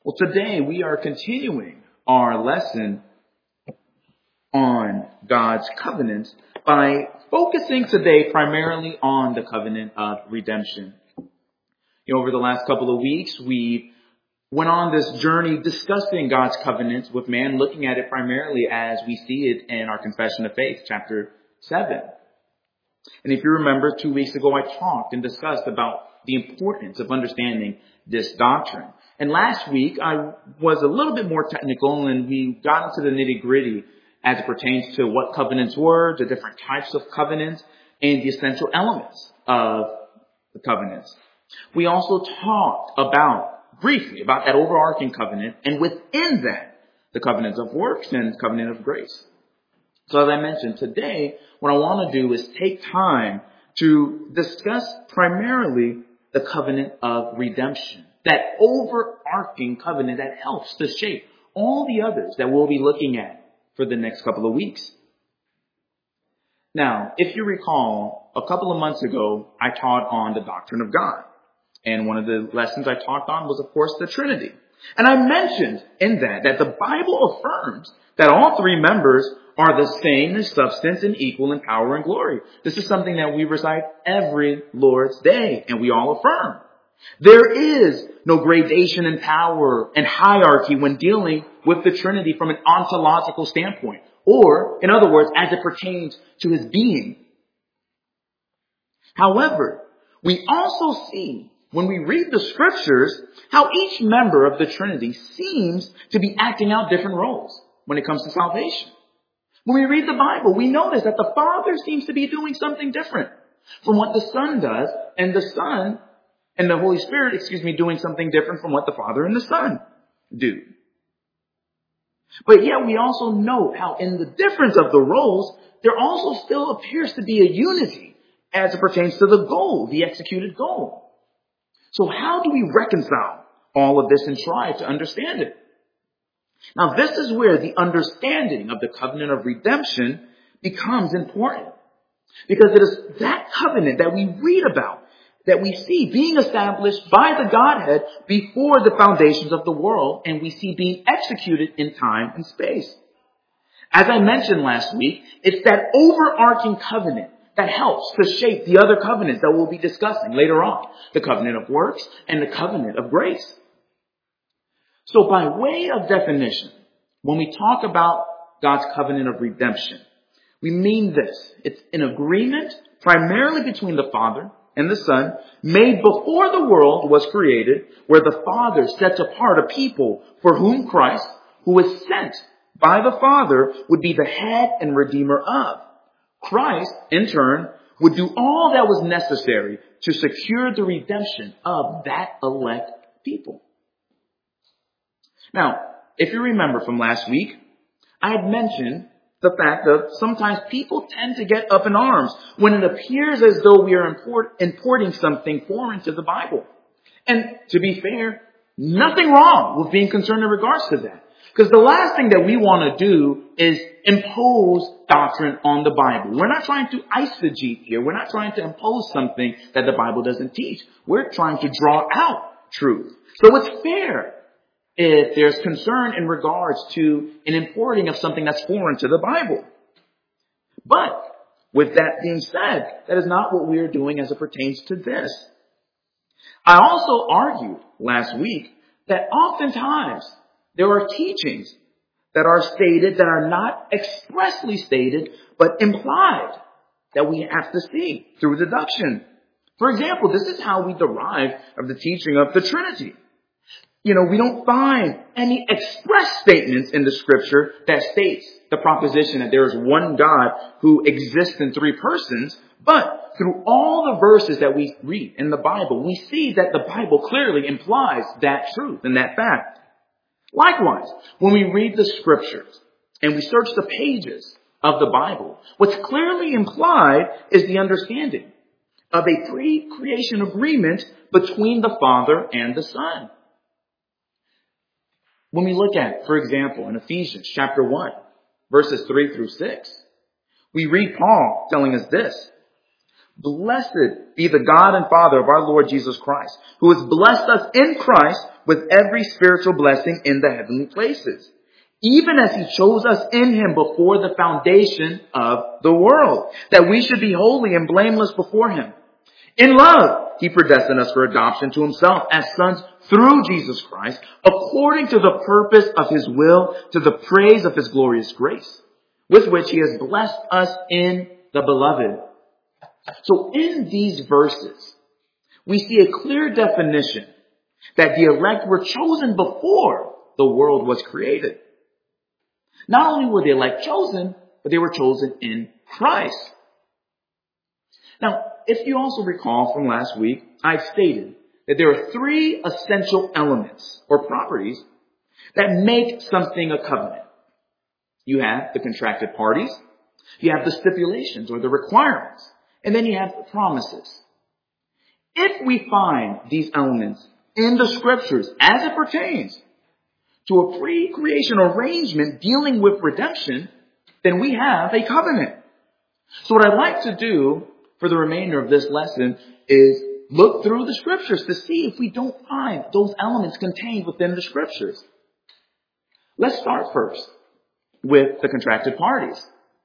Well, today we are continuing our lesson on God's covenant by focusing today primarily on the covenant of redemption. Over the last couple of weeks, we went on this journey discussing God's covenant with man, looking at it primarily as we see it in our Confession of Faith, chapter 7. And if you remember, 2 weeks ago, I talked and discussed about the importance of understanding this doctrine. And last week, I was a little bit more technical, and we got into the nitty-gritty as it pertains to what covenants were, the different types of covenants, and the essential elements of the covenants. We also talked briefly about that overarching covenant, and within that, the covenants of works and covenant of grace. So as I mentioned, today, what I want to do is take time to discuss primarily the covenant of redemption, that overarching covenant that helps to shape all the others that we'll be looking at for the next couple of weeks. Now, if you recall, a couple of months ago, I taught on the doctrine of God. And one of the lessons I talked on was, of course, the Trinity. And I mentioned in that the Bible affirms that all three members are the same in substance and equal in power and glory. This is something that we recite every Lord's Day, and we all affirm. There is no gradation in power and hierarchy when dealing with the Trinity from an ontological standpoint, or, in other words, as it pertains to his being. However, we also see, when we read the scriptures, how each member of the Trinity seems to be acting out different roles when it comes to salvation. When we read the Bible, we notice that the Father seems to be doing something different from what the Son does, and the Son and the Holy Spirit, doing something different from what the Father and the Son do. But yet we also note how in the difference of the roles, there also still appears to be a unity as it pertains to the goal, the executed goal. So how do we reconcile all of this and try to understand it? Now, this is where the understanding of the covenant of redemption becomes important. Because it is that covenant that we read about, that we see being established by the Godhead before the foundations of the world, and we see being executed in time and space. As I mentioned last week, it's that overarching covenant that helps to shape the other covenants that we'll be discussing later on, the covenant of works and the covenant of grace. So by way of definition, when we talk about God's covenant of redemption, we mean this. It's an agreement primarily between the Father and the Son, made before the world was created, where the Father sets apart a people for whom Christ, who was sent by the Father, would be the head and redeemer of. Christ, in turn, would do all that was necessary to secure the redemption of that elect people. Now, if you remember from last week, I had mentioned the fact that sometimes people tend to get up in arms when it appears as though we are importing something foreign to the Bible. And to be fair, nothing wrong with being concerned in regards to that. Because the last thing that we want to do is impose doctrine on the Bible. We're not trying to eisegete here. We're not trying to impose something that the Bible doesn't teach. We're trying to draw out truth. So it's fair if there's concern in regards to an importing of something that's foreign to the Bible. But with that being said, that is not what we are doing as it pertains to this. I also argued last week that oftentimes there are teachings that are stated that are not expressly stated, but implied, that we have to see through deduction. For example, this is how we derive of the teaching of the Trinity. We don't find any express statements in the scripture that states the proposition that there is one God who exists in three persons, but through all the verses that we read in the Bible, we see that the Bible clearly implies that truth and that fact. Likewise, when we read the scriptures and we search the pages of the Bible, what's clearly implied is the understanding of a pre-creation agreement between the Father and the Son. When we look at, for example, in Ephesians chapter 1, verses 3 through 6, we read Paul telling us this: Blessed be the God and Father of our Lord Jesus Christ, who has blessed us in Christ with every spiritual blessing in the heavenly places, even as he chose us in him before the foundation of the world, that we should be holy and blameless before him. In love, he predestined us for adoption to himself as sons through Jesus Christ, according to the purpose of his will, to the praise of his glorious grace, with which he has blessed us in the beloved. So in these verses, we see a clear definition that the elect were chosen before the world was created. Not only were the elect chosen, but they were chosen in Christ. Now, if you also recall from last week, I stated that there are three essential elements or properties that make something a covenant. You have the contracted parties, you have the stipulations or the requirements, and then you have the promises. If we find these elements in the scriptures as it pertains to a pre-creation arrangement dealing with redemption, then we have a covenant. So what I'd like to do for the remainder of this lesson is look through the scriptures to see if we don't find those elements contained within the scriptures. Let's start first with the contracted parties.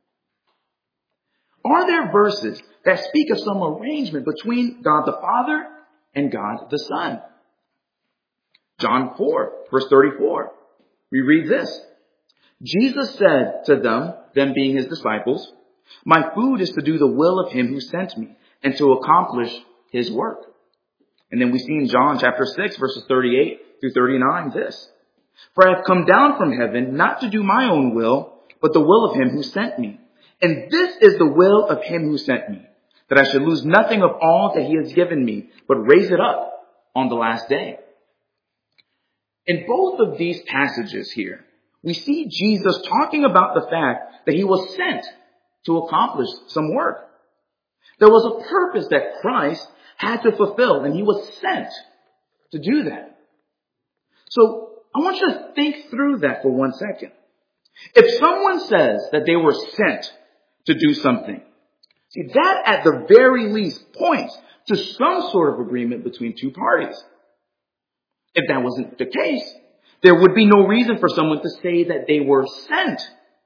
Are there verses that speak of some arrangement between God the Father and God the Son? John 4, verse 34. We read this. Jesus said to them being his disciples, "My food is to do the will of him who sent me and to accomplish his work." And then we see in John chapter 6, verses 38 through 39 this. "For I have come down from heaven not to do my own will, but the will of him who sent me. And this is the will of him who sent me, that I should lose nothing of all that he has given me, but raise it up on the last day." In both of these passages here, we see Jesus talking about the fact that he was sent to accomplish some work. There was a purpose that Christ had to fulfill, and he was sent to do that. So I want you to think through that for 1 second. If someone says that they were sent to do something, see, that at the very least points to some sort of agreement between two parties. If that wasn't the case, there would be no reason for someone to say that they were sent.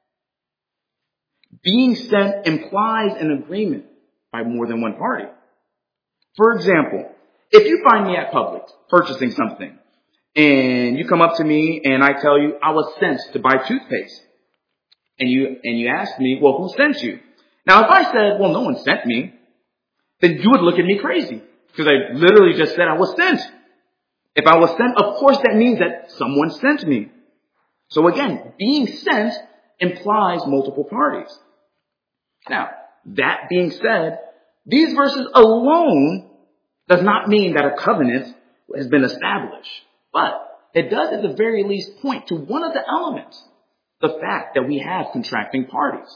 Being sent implies an agreement by more than one party. For example, if you find me at Publix purchasing something, and you come up to me and I tell you I was sent to buy toothpaste, and you ask me, well, who sent you? Now, if I said, well, no one sent me, then you would look at me crazy, because I literally just said I was sent. If I was sent, of course that means that someone sent me. So again, being sent implies multiple parties. Now, that being said, these verses alone does not mean that a covenant has been established, but it does at the very least point to one of the elements, the fact that we have contracting parties.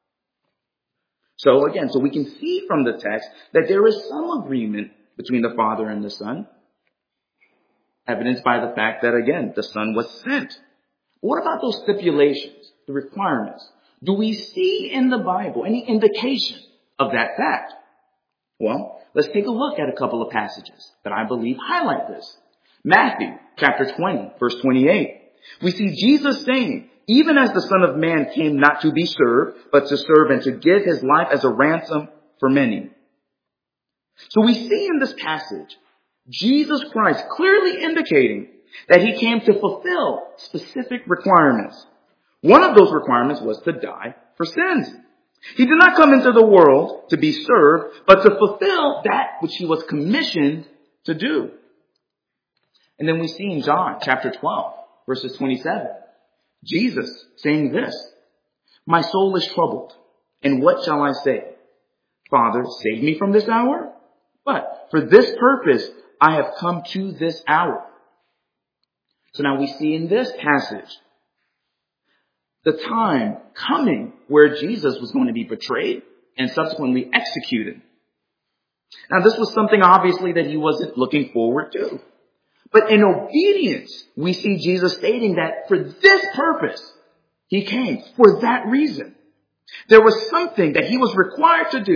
So again, so we can see from the text that there is some agreement between the Father and the Son, evidenced by the fact that, again, the Son was sent. What about those stipulations, the requirements? Do we see in the Bible any indication of that fact? Well, let's take a look at a couple of passages that I believe highlight this. Matthew chapter 20, verse 28. We see Jesus saying, "Even as the Son of Man came not to be served, but to serve and to give his life as a ransom for many." So we see in this passage Jesus Christ clearly indicating that he came to fulfill specific requirements. One of those requirements was to die for sins. He did not come into the world to be served, but to fulfill that which he was commissioned to do. And then we see in John chapter 12, verses 27, Jesus saying this, "My soul is troubled, and what shall I say? Father, save me from this hour? But for this purpose I have come to this hour." So now we see in this passage the time coming where Jesus was going to be betrayed and subsequently executed. Now this was something obviously that he wasn't looking forward to. But in obedience, we see Jesus stating that for this purpose, he came. For that reason. There was something that he was required to do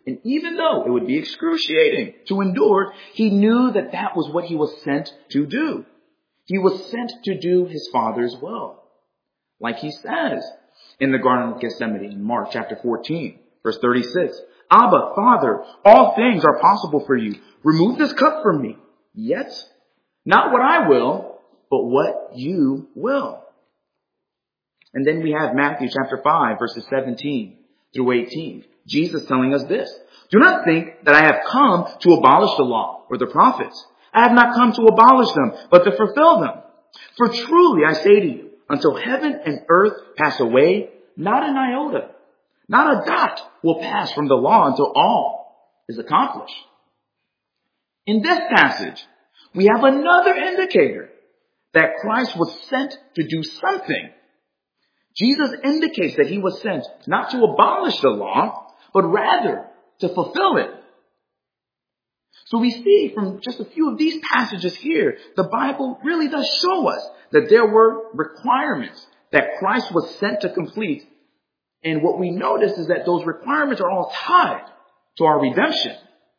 And even though it would be excruciating to endure, he knew that that was what he was sent to do. He was sent to do his Father's will. Like he says in the Garden of Gethsemane in Mark chapter 14, verse 36. Abba, Father, all things are possible for you. Remove this cup from me. Yet, not what I will, but what you will. And then we have Matthew chapter 5, verses 17 through 18. Jesus telling us this. Do not think that I have come to abolish the law or the prophets. I have not come to abolish them, but to fulfill them. For truly I say to you, until heaven and earth pass away, not an iota, not a dot will pass from the law until all is accomplished. In this passage, we have another indicator that Christ was sent to do something. Jesus indicates that he was sent not to abolish the law, but rather to fulfill it. So we see from just a few of these passages here, the Bible really does show us that there were requirements that Christ was sent to complete. And what we notice is that those requirements are all tied to our redemption.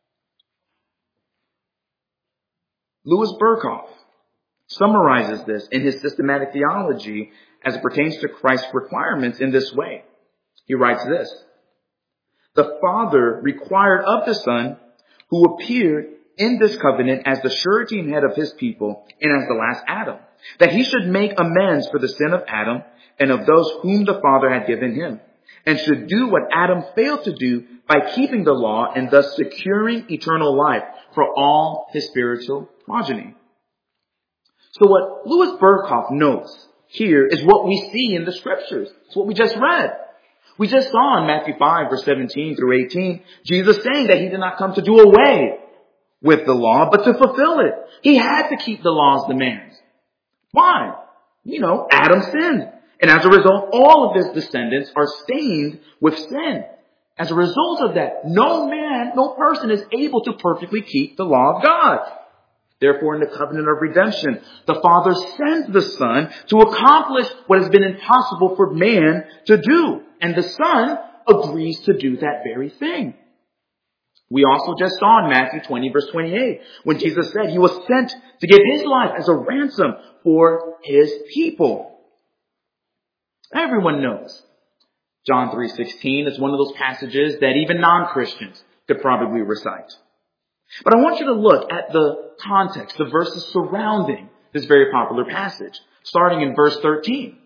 Louis Berkhoff summarizes this in his systematic theology as it pertains to Christ's requirements in this way. He writes this. The Father required of the Son, who appeared in this covenant as the surety and head of his people and as the last Adam, that he should make amends for the sin of Adam and of those whom the Father had given him, and should do what Adam failed to do by keeping the law and thus securing eternal life for all his spiritual progeny. So what Louis Berkhoff notes here is what we see in the scriptures. It's what we just read. We just saw in Matthew 5, verse 17 through 18, Jesus saying that he did not come to do away with the law, but to fulfill it. He had to keep the law's demands. Why? Adam sinned. And as a result, all of his descendants are stained with sin. As a result of that, no person is able to perfectly keep the law of God. Therefore, in the covenant of redemption, the Father sends the Son to accomplish what has been impossible for man to do. And the Son agrees to do that very thing. We also just saw in Matthew 20, verse 28, when Jesus said he was sent to give his life as a ransom for his people. Everyone knows John 3:16 is one of those passages that even non-Christians could probably recite. But I want you to look at the context, the verses surrounding this very popular passage, starting in verse 13.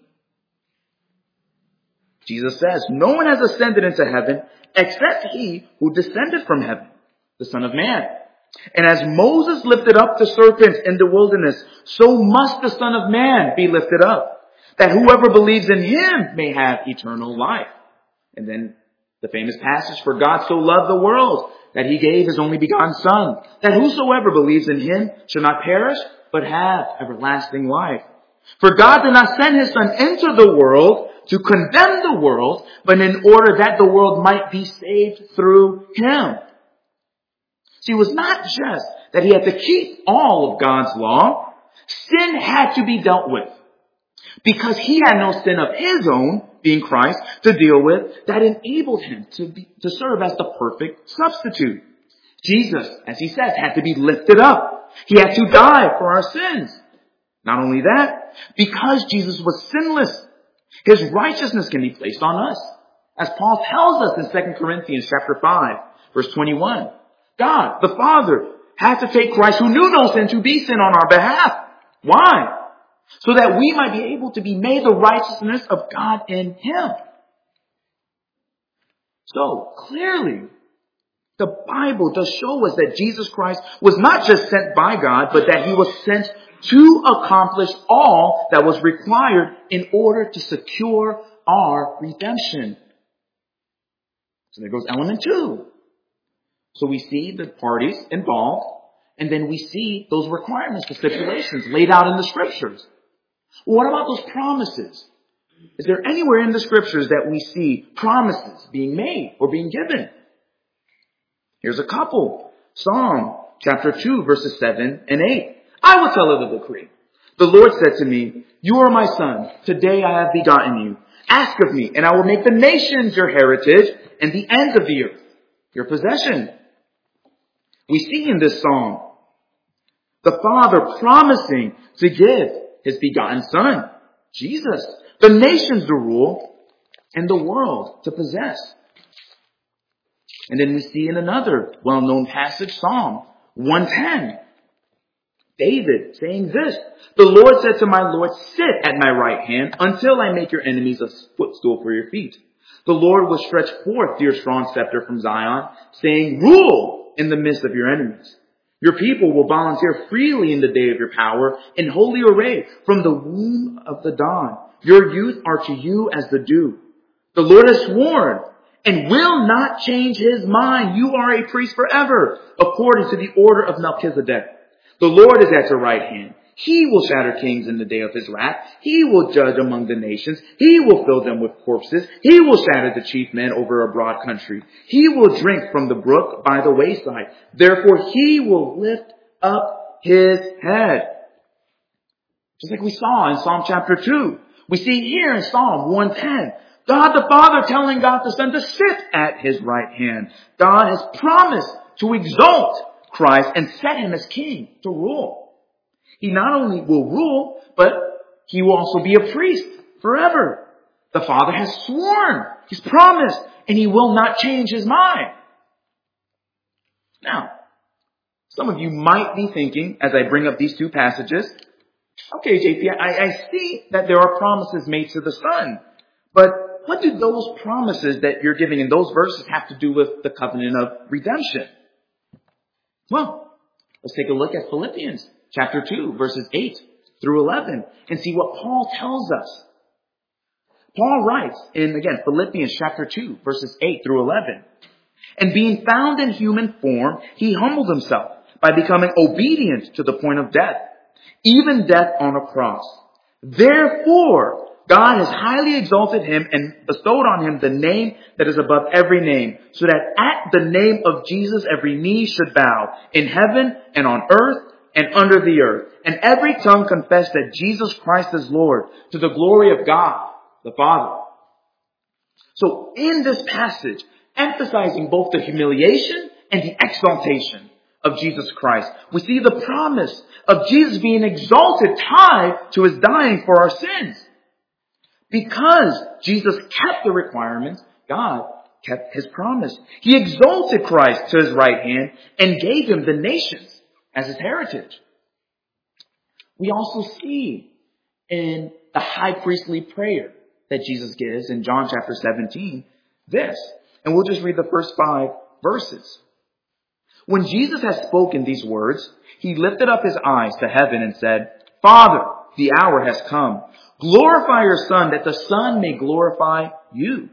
Jesus says, no one has ascended into heaven except he who descended from heaven, the Son of Man. And as Moses lifted up the serpent in the wilderness, so must the Son of Man be lifted up, that whoever believes in him may have eternal life. And then the famous passage, for God so loved the world that he gave his only begotten Son, that whosoever believes in him shall not perish, but have everlasting life. For God did not send his Son into the world to condemn the world, but in order that the world might be saved through him. See, it was not just that he had to keep all of God's law. Sin had to be dealt with. Because he had no sin of his own, being Christ, to deal with, that enabled him to serve as the perfect substitute. Jesus, as he says, had to be lifted up. He had to die for our sins. Not only that, because Jesus was sinless, his righteousness can be placed on us. As Paul tells us in 2 Corinthians chapter 5, verse 21, God, the Father, had to take Christ who knew no sin to be sin on our behalf. Why? So that we might be able to be made the righteousness of God in him. So clearly, the Bible does show us that Jesus Christ was not just sent by God, but that he was sent to accomplish all that was required in order to secure our redemption. So there goes element 2. So we see the parties involved, and then we see those requirements, the stipulations laid out in the scriptures. What about those promises? Is there anywhere in the scriptures that we see promises being made or being given? Here's a couple. Psalm chapter 2, verses 7 and 8. I will tell of the decree. The Lord said to me, you are my son. Today I have begotten you. Ask of me, and I will make the nations your heritage and the ends of the earth your possession. We see in this psalm the Father promising to give his begotten Son, Jesus, the nations to rule and the world to possess. And then we see in another well-known passage, Psalm 110, David saying this, "The Lord said to my Lord, sit at my right hand until I make your enemies a footstool for your feet. The Lord will stretch forth your strong scepter from Zion, saying, rule in the midst of your enemies. Your people will volunteer freely in the day of your power, in holy array from the womb of the dawn. Your youth are to you as the dew. The Lord has sworn and will not change his mind. You are a priest forever, according to the order of Melchizedek. The Lord is at your right hand. He will shatter kings in the day of his wrath. He will judge among the nations. He will fill them with corpses. He will shatter the chief men over a broad country. He will drink from the brook by the wayside. Therefore he will lift up his head." Just like we saw in Psalm chapter 2. We see here in Psalm 110, God the Father telling God the Son to sit at his right hand. God has promised to exalt Christ and set him as king to rule. He not only will rule, but he will also be a priest forever. The Father has sworn, he's promised, and he will not change his mind. Now, some of you might be thinking, as I bring up these two passages, okay, JP, I see that there are promises made to the Son, but what do those promises that you're giving in those verses have to do with the covenant of redemption? Well, let's take a look at Philippians chapter 2, verses 8 through 11, and see what Paul tells us. Paul writes in, again, Philippians chapter 2, verses 8 through 11, "And being found in human form, he humbled himself by becoming obedient to the point of death, even death on a cross. Therefore, God has highly exalted him and bestowed on him the name that is above every name, so that at the name of Jesus every knee should bow, in heaven and on earth and under the earth, and every tongue confess that Jesus Christ is Lord, to the glory of God the Father." So in this passage, emphasizing both the humiliation and the exaltation of Jesus Christ, we see the promise of Jesus being exalted tied to his dying for our sins. Because Jesus kept the requirements, God kept his promise. He exalted Christ to his right hand and gave him the nations as his heritage. We also see in the high priestly prayer that Jesus gives in John chapter 17 this, and we'll just read the first 5 verses. "When Jesus had spoken these words, he lifted up his eyes to heaven and said, 'Father, the hour has come. Glorify your Son, that the Son may glorify you.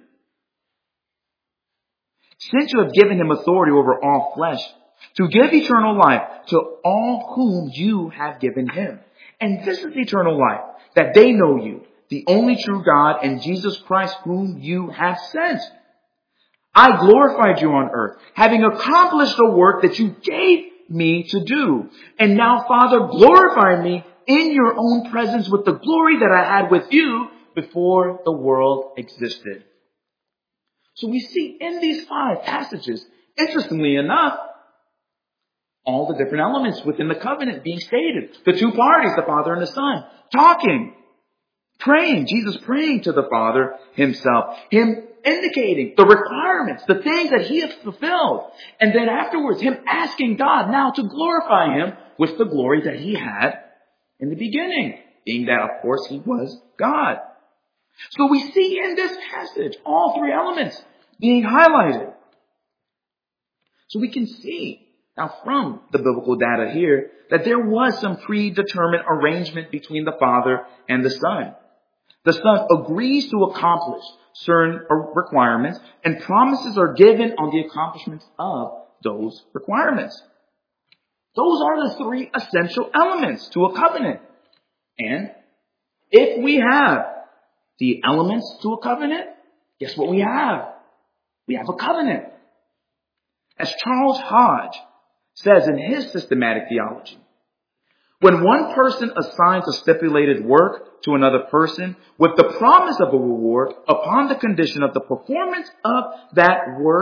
Since you have given him authority over all flesh, to give eternal life to all whom you have given him. And this is eternal life, that they know you, the only true God, and Jesus Christ whom you have sent. I glorified you on earth, having accomplished the work that you gave me to do. And now, Father, glorify me in your own presence with the glory that I had with you before the world existed.'" So we see in these 5 passages, interestingly enough, all the different elements within the covenant being stated. The 2 parties, the Father and the Son, talking, praying, Jesus praying to the Father himself, him indicating the requirements, the things that he has fulfilled. And then afterwards, him asking God now to glorify him with the glory that he had in the beginning, being that, of course, he was God. So we see in this passage all 3 elements being highlighted. So we can see now from the biblical data here that there was some predetermined arrangement between the Father and the Son. The Son agrees to accomplish certain requirements, and promises are given on the accomplishments of those requirements. Those are the 3 essential elements to a covenant. And if we have the elements to a covenant, guess what we have? We have a covenant. As Charles Hodge says in his systematic theology, when one person assigns a stipulated work to another person with the promise of a reward upon the condition of the performance of that work,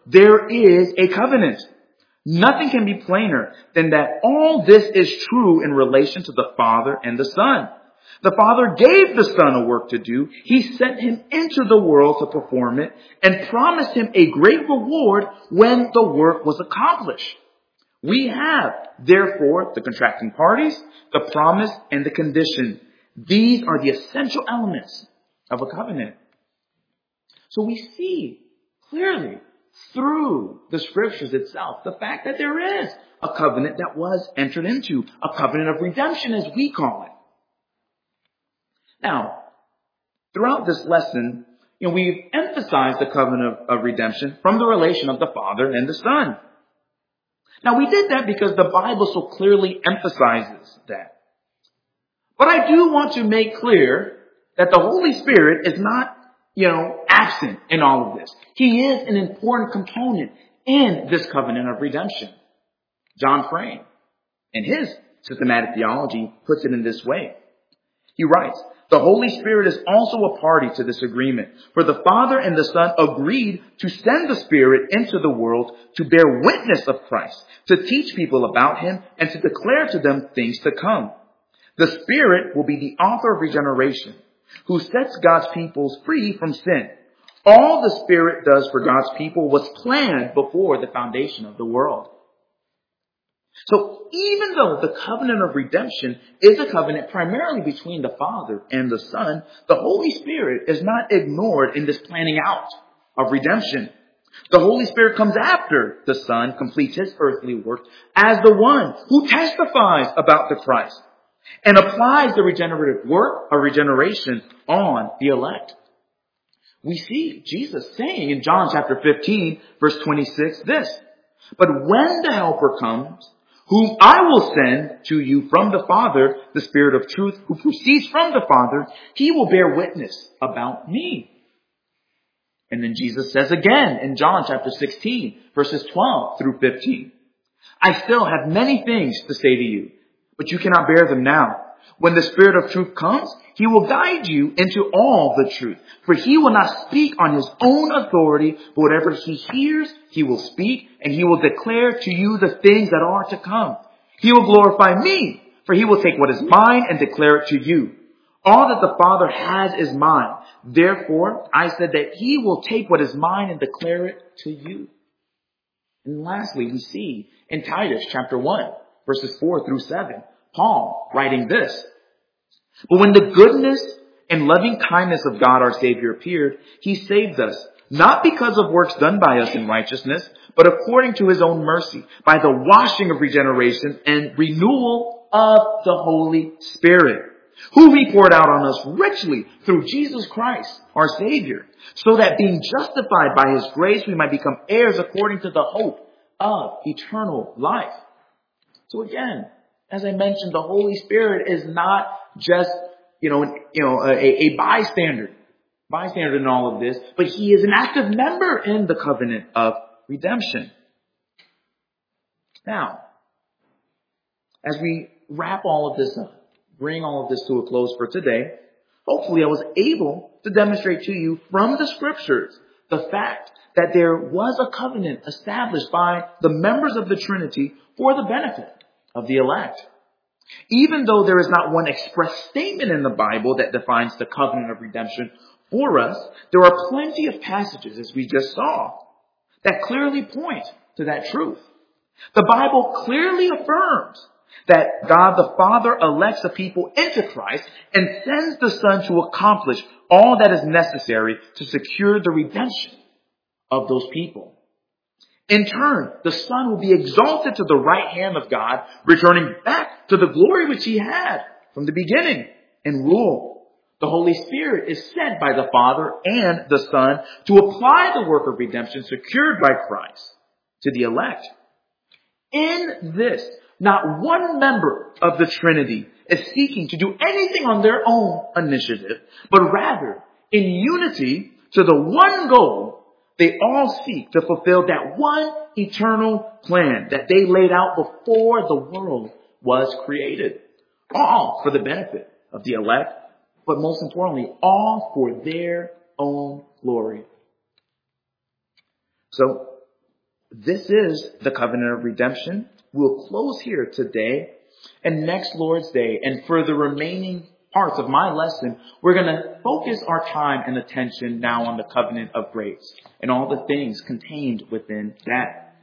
there is a covenant. Nothing can be plainer than that all this is true in relation to the Father and the Son. The Father gave the Son a work to do. He sent him into the world to perform it and promised him a great reward when the work was accomplished. We have, therefore, the contracting parties, the promise, and the condition. These are the essential elements of a covenant. So we see clearly through the scriptures itself the fact that there is a covenant that was entered into, a covenant of redemption as we call it. Now, throughout this lesson, we've emphasized the covenant of redemption from the relation of the Father and the Son. Now, we did that because the Bible so clearly emphasizes that. But I do want to make clear that the Holy Spirit is not, absent in all of this. He is an important component in this covenant of redemption. John Frame, in his systematic theology, puts it in this way. He writes, the Holy Spirit is also a party to this agreement, for the Father and the Son agreed to send the Spirit into the world to bear witness of Christ, to teach people about him, and to declare to them things to come. The Spirit will be the author of regeneration, who sets God's people free from sin. All the Spirit does for God's people was planned before the foundation of the world. So even though the covenant of redemption is a covenant primarily between the Father and the Son, the Holy Spirit is not ignored in this planning out of redemption. The Holy Spirit comes after the Son completes his earthly work as the one who testifies about the Christ and applies the regenerative work of regeneration on the elect. We see Jesus saying in John chapter 15, verse 26, this, but when the Helper comes, whom I will send to you from the Father, the Spirit of truth, who proceeds from the Father, he will bear witness about me. And then Jesus says again in John chapter 16, verses 12 through 15, I still have many things to say to you, but you cannot bear them now. When the Spirit of truth comes, he will guide you into all the truth. For he will not speak on his own authority, but whatever he hears, he will speak, and he will declare to you the things that are to come. He will glorify me, for he will take what is mine and declare it to you. All that the Father has is mine. Therefore, I said that he will take what is mine and declare it to you. And lastly, we see in Titus chapter 1, verses 4 through 7, Paul writing this, but when the goodness and loving kindness of God our Savior appeared, he saved us, not because of works done by us in righteousness, but according to his own mercy, by the washing of regeneration and renewal of the Holy Spirit, who he poured out on us richly through Jesus Christ, our Savior, so that being justified by his grace, we might become heirs according to the hope of eternal life. So again, as I mentioned, the Holy Spirit is not just, a bystander in all of this, but he is an active member in the covenant of redemption. Now, as we wrap all of this up, bring all of this to a close for today, hopefully I was able to demonstrate to you from the scriptures the fact that there was a covenant established by the members of the Trinity for the benefit of the elect. Even though there is not one express statement in the Bible that defines the covenant of redemption for us, there are plenty of passages, as we just saw, that clearly point to that truth. The Bible clearly affirms that God the Father elects a people into Christ and sends the Son to accomplish all that is necessary to secure the redemption of those people. In turn, the Son will be exalted to the right hand of God, returning back to the glory which he had from the beginning, and rule. The Holy Spirit is sent by the Father and the Son to apply the work of redemption secured by Christ to the elect. In this, not one member of the Trinity is seeking to do anything on their own initiative, but rather, in unity to the one goal, they all seek to fulfill that one eternal plan that they laid out before the world was created. All for the benefit of the elect, but most importantly, all for their own glory. So, This is the covenant of redemption. We'll close here today, and next Lord's Day, and for the remaining parts of my lesson, we're going to focus our time and attention now on the covenant of grace and all the things contained within that.